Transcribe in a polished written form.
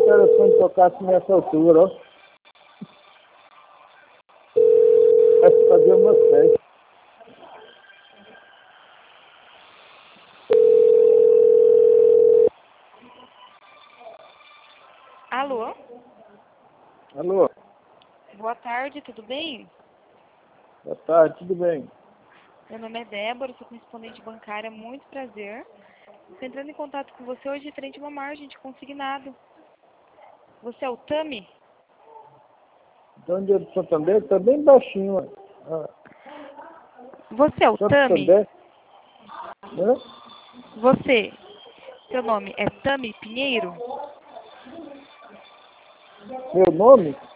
telefone tocasse nessa altura, ó. Vai fazer uma festa. Alô? Alô? Boa tarde, tudo bem? Boa tarde, tudo bem? Meu nome é Débora, sou correspondente bancária, muito prazer. Estou entrando em contato com você hoje referente a uma margem de consignado. Você é o Tami? De onde é do Santander? Tá bem baixinho, ó. Ah, Você é o Tami? Santander? Hã? Você, seu nome é Tami Pinheiro? Meu nome?